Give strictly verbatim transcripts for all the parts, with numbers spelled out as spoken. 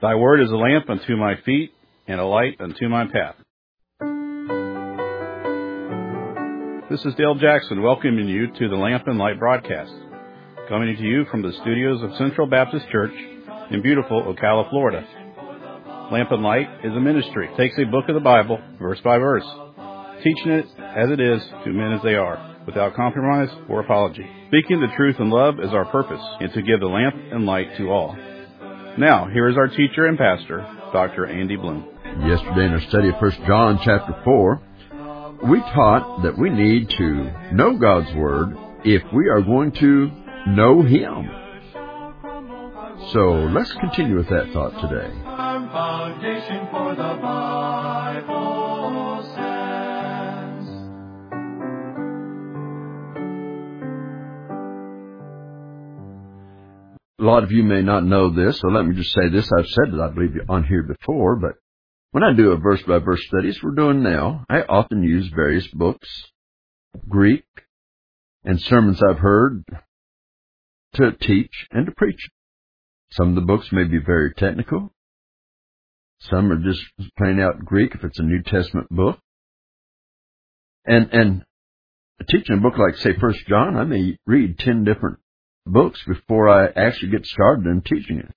Thy word is a lamp unto my feet and a light unto my path. This is Dale Jackson welcoming you to the Lamp and Light broadcast, coming to you from the studios of Central Baptist Church in beautiful Ocala, Florida. Lamp and Light is a ministry. It takes a book of the Bible, verse by verse, teaching it as it is to men as they are, without compromise or apology. Speaking the truth in love is our purpose, and to give the lamp and light to all. Now, here is our teacher and pastor, Doctor Andy Bloom. Yesterday in our study of First John chapter four, we taught that we need to know God's Word if we are going to know Him. So let's continue with that thought today. Foundation for the Bible stands. A lot of you may not know this, so let me just say this. I've said it, I believe, on here before, but when I do a verse-by-verse studies we're doing now, I often use various books, Greek, and sermons I've heard to teach and to preach. Some of the books may be very technical. Some are just plain out Greek if it's a New Testament book. And and teaching a book like, say, First John, I may read ten different books before I actually get started in teaching it.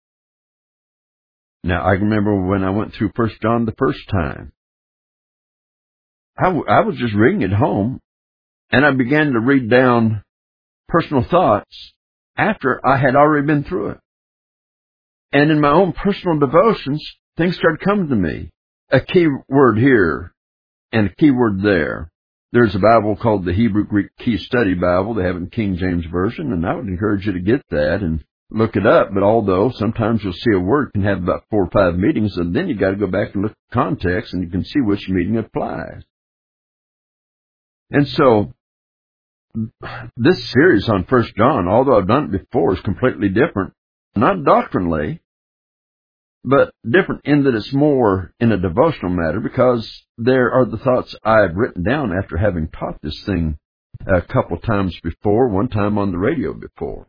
Now, I remember when I went through First John the first time, I, w- I was just reading it home, and I began to read down personal thoughts after I had already been through it. And in my own personal devotions, things started coming to me. A key word here and a key word there. There's a Bible called the Hebrew Greek Key Study Bible. They have it in King James Version, and I would encourage you to get that and look it up. But although sometimes you'll see a word can have about four or five meanings, and then you got to go back and look at the context, and you can see which meaning applies. And so this series on First John, although I've done it before, is completely different. Not doctrinally, but different in that it's more in a devotional matter, because there are the thoughts I've written down after having taught this thing a couple times before, one time on the radio before.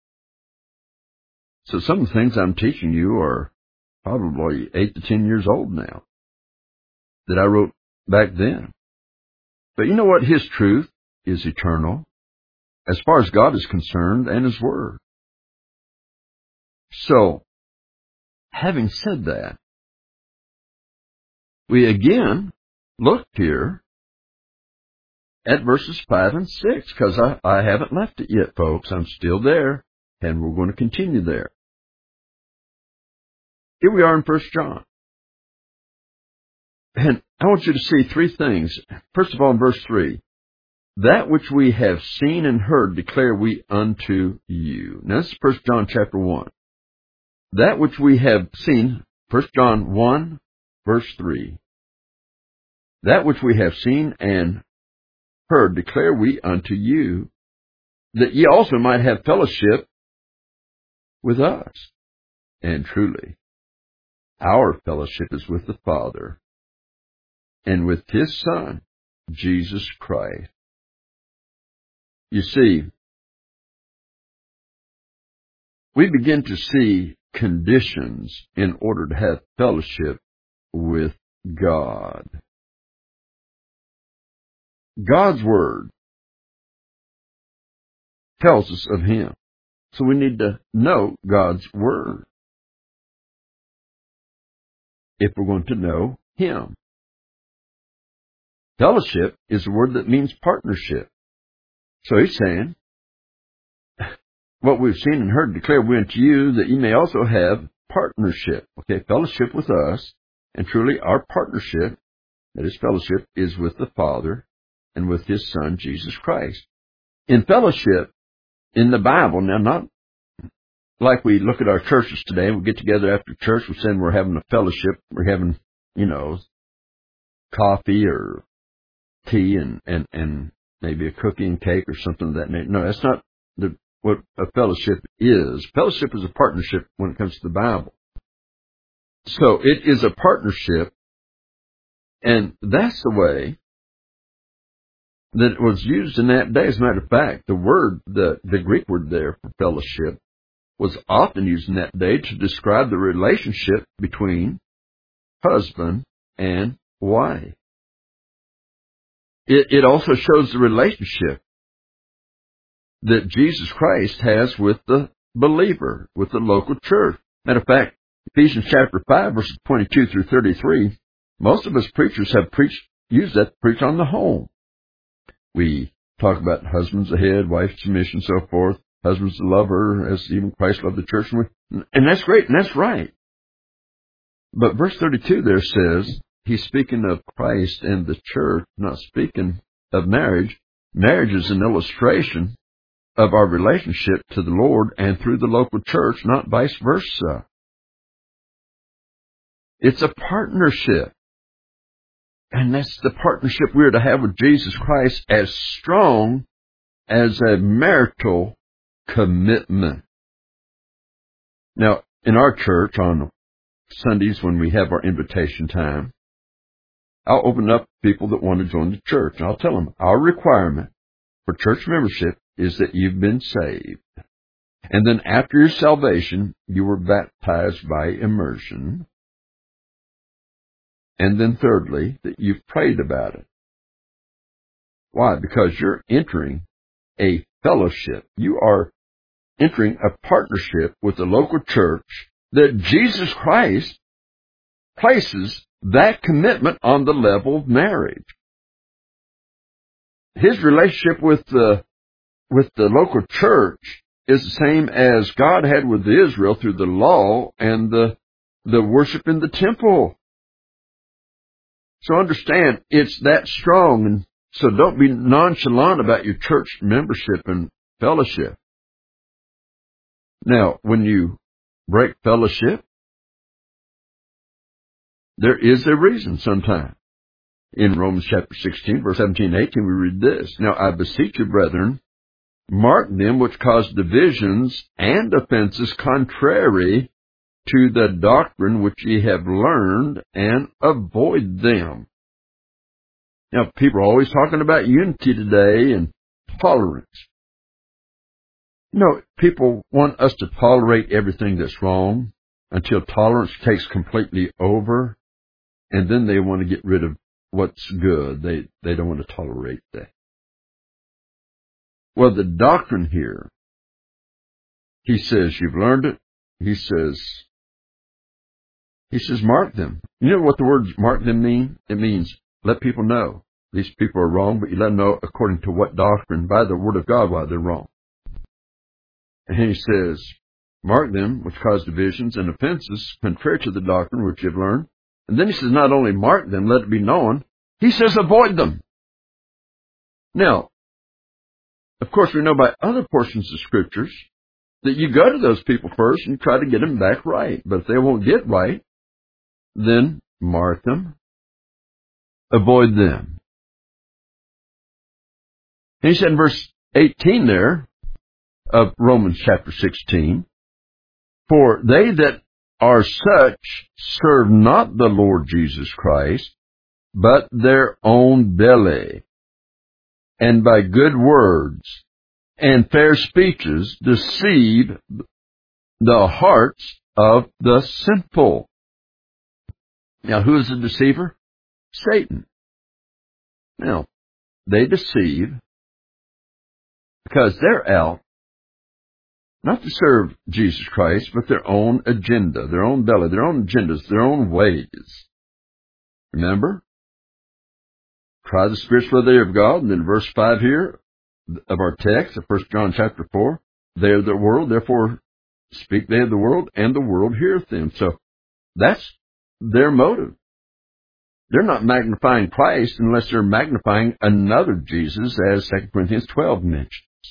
So some of the things I'm teaching you are probably eight to ten years old now that I wrote back then. But you know what? His truth is eternal as far as God is concerned and His Word. So, having said that, we again looked here at verses five and six, because I, I haven't left it yet, folks. I'm still there, and we're going to continue there. Here we are in First John. And I want you to see three things. First of all, in verse three, that which we have seen and heard declare we unto you. Now, this is First John chapter one. That which we have seen, First John one, verse three. That which we have seen and heard declare we unto you, that ye also might have fellowship with us. And truly, our fellowship is with the Father and with His Son, Jesus Christ. You see, we begin to see conditions in order to have fellowship with God. God's Word tells us of Him. So we need to know God's Word if we're going to know Him. Fellowship is a word that means partnership. So He's saying, what we've seen and heard declare we unto you, that ye may also have partnership. Okay, fellowship with us, and truly our partnership, that is fellowship, is with the Father and with His Son, Jesus Christ. In fellowship, in the Bible, now not like we look at our churches today, we get together after church, we're saying we're having a fellowship, we're having, you know, coffee or tea and, and, and maybe a cookie and cake or something of that nature. No, that's not the what a fellowship is. Fellowship is a partnership when it comes to the Bible. So it is a partnership, and that's the way that it was used in that day. As a matter of fact, the word, the, the Greek word there for fellowship was often used in that day to describe the relationship between husband and wife. It, it also shows the relationship that Jesus Christ has with the believer, with the local church. Matter of fact, Ephesians chapter five, verses twenty-two through thirty-three, most of us preachers have preached, used that to preach on the home. We talk about husbands ahead, wife submission, so forth. Husbands to love her as even Christ loved the church. And that's great, and that's right. But verse thirty-two there says, he's speaking of Christ and the church, not speaking of marriage. Marriage is an illustration of our relationship to the Lord and through the local church, not vice versa. It's a partnership. And that's the partnership we're to have with Jesus Christ, as strong as a marital commitment. Now, in our church on Sundays when we have our invitation time, I'll open up people that want to join the church. And I'll tell them our requirement for church membership is that you've been saved. And then after your salvation, you were baptized by immersion. And then thirdly, that you've prayed about it. Why? Because you're entering a fellowship. You are entering a partnership with the local church that Jesus Christ places that commitment on the level of marriage. His relationship with the, with the local church is the same as God had with Israel through the law and the, the worship in the temple. So understand, it's that strong, and so don't be nonchalant about your church membership and fellowship. Now, when you break fellowship, there is a reason sometimes. In Romans chapter sixteen, verse seventeen and eighteen, we read this. Now, I beseech you, brethren, mark them which cause divisions and offenses contrary to the doctrine which ye have learned, and avoid them. Now, people are always talking about unity today and tolerance. You know, people want us to tolerate everything that's wrong until tolerance takes completely over, and then they want to get rid of what's good. They, they don't want to tolerate that. Well, the doctrine here, he says, you've learned it. He says, He says, mark them. You know what the words mark them mean? It means let people know. These people are wrong, but you let them know according to what doctrine, by the word of God, why they're wrong. And he says, mark them, which cause divisions and offenses, contrary to the doctrine which you've learned. And then he says, not only mark them, let it be known. He says, avoid them. Now, of course, we know by other portions of Scriptures that you go to those people first and try to get them back right. But if they won't get right, then mark them, avoid them. And he said in verse eighteen there of Romans chapter sixteen, for they that are such serve not the Lord Jesus Christ, but their own belly, and by good words and fair speeches deceive the hearts of the simple. Now, who is the deceiver? Satan. Now, they deceive because they're out not to serve Jesus Christ, but their own agenda, their own belly, their own agendas, their own ways. Remember? Try the spiritual leader of God, and then verse five here of our text, of First John chapter four, they are the world, therefore speak they of the world, and the world heareth them. So that's their motive. They're not magnifying Christ unless they're magnifying another Jesus, as Second Corinthians twelve mentions.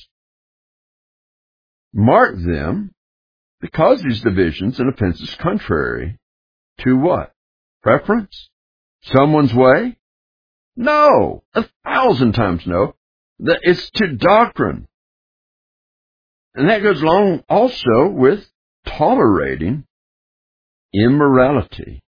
Mark them, because these divisions and offenses contrary to what? Preference? Someone's way? No! A thousand times no. It's to doctrine. And that goes along also with tolerating immorality.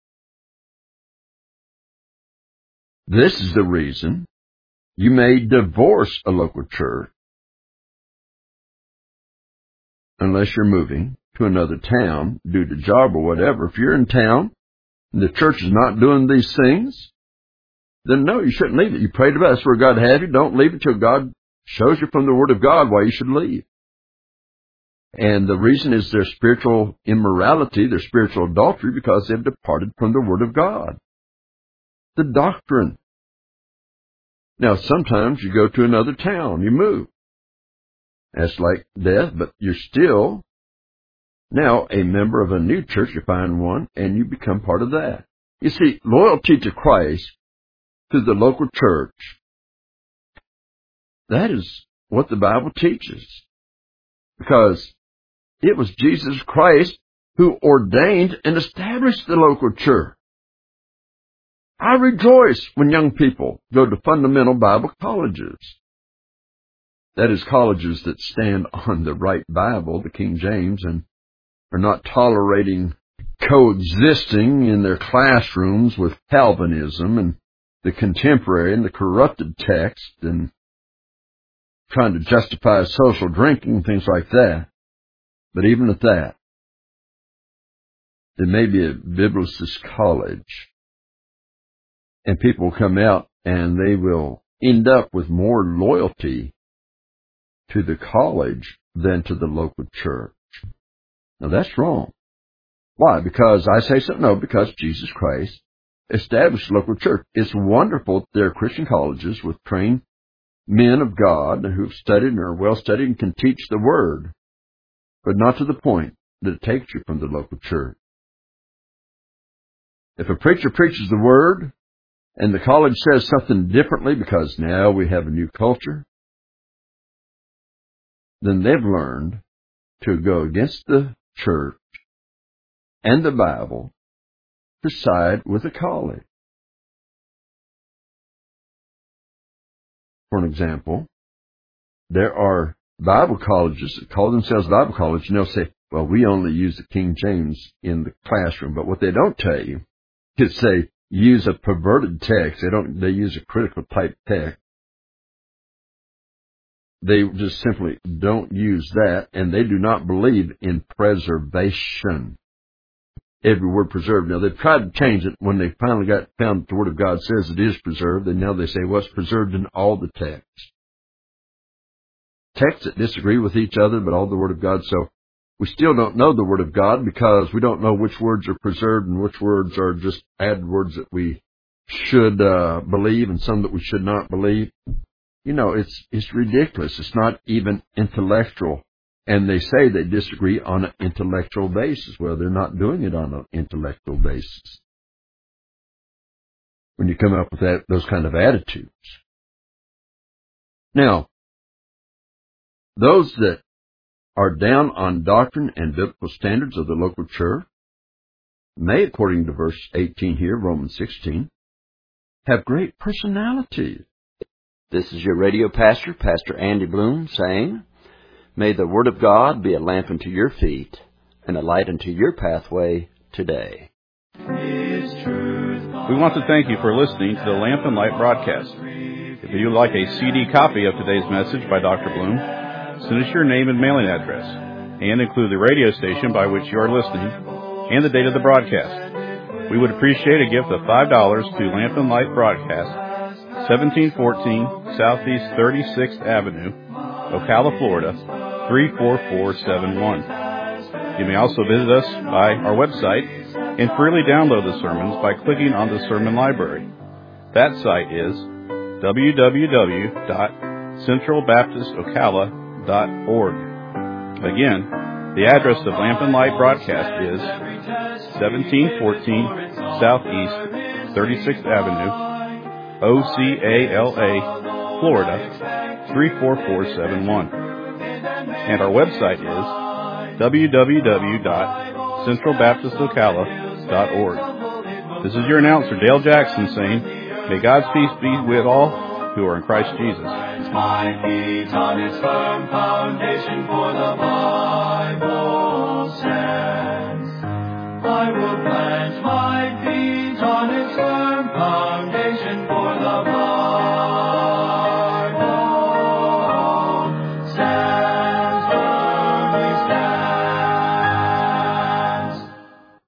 This is the reason you may divorce a local church unless you're moving to another town due to job or whatever. If you're in town and the church is not doing these things, then no, you shouldn't leave it. You prayed about it. That's where God had you. Don't leave it till God shows you from the Word of God why you should leave. And the reason is their spiritual immorality, their spiritual adultery, because they've departed from the Word of God. The doctrine. Now, sometimes you go to another town, you move. That's like death, but you're still now a member of a new church. You find one, and you become part of that. You see, loyalty to Christ, to the local church, that is what the Bible teaches. Because it was Jesus Christ who ordained and established the local church. I rejoice when young people go to fundamental Bible colleges. That is, colleges that stand on the right Bible, the King James, and are not tolerating coexisting in their classrooms with Calvinism and the contemporary and the corrupted text and trying to justify social drinking, things like that. But even at that, there may be a biblicist college, and people will come out and they will end up with more loyalty to the college than to the local church. Now that's wrong. Why? Because I say so? No, because Jesus Christ established a local church. It's wonderful that there are Christian colleges with trained men of God who've studied and are well studied and can teach the Word, but not to the point that it takes you from the local church. If a preacher preaches the Word and the college says something differently because now we have a new culture, then they've learned to go against the church and the Bible to side with the college. For an example, there are Bible colleges that call themselves Bible college, and they'll say, well, we only use the King James in the classroom. But what they don't tell you is they use a perverted text. They don't. They use a critical type text. They just simply don't use that, and they do not believe in preservation. Every word preserved. Now, they've tried to change it when they finally got found that the Word of God says it is preserved, and now they say, well, it's preserved in all the texts. Texts that disagree with each other, but all the Word of God. So we still don't know the Word of God because we don't know which words are preserved and which words are just added words that we should uh, believe and some that we should not believe. You know, it's it's ridiculous. It's not even intellectual. And they say they disagree on an intellectual basis. Well, they're not doing it on an intellectual basis. When you come up with that, those kind of attitudes. Now, those that are down on doctrine and biblical standards of the local church may, according to verse eighteen here, Romans sixteen, have great personalities. This is your radio pastor, Pastor Andy Bloom, saying, may the Word of God be a lamp unto your feet and a light unto your pathway today. We want to thank you for listening to the Lamp and Light broadcast. If you'd like a C D copy of today's message by Doctor Bloom, send us your name and mailing address, and include the radio station by which you are listening and the date of the broadcast. We would appreciate a gift of five dollars to Lamp and Light Broadcast, seventeen fourteen Southeast thirty-sixth Avenue, Ocala, Florida, three four four seven one. You may also visit us by our website and freely download the sermons by clicking on the Sermon Library. That site is w w w dot central baptist ocala dot org. Again, the address of Lamp and Light Broadcast is seventeen fourteen Southeast thirty-sixth Avenue, O C A L A, Florida, three four four seven one. And our website is w w w dot central baptist ocala dot org. This is your announcer, Dale Jackson, saying, may God's peace be with all who are in Christ Jesus. My feet on its firm foundation, for the Bible stands. I will plant my feet on its firm foundation.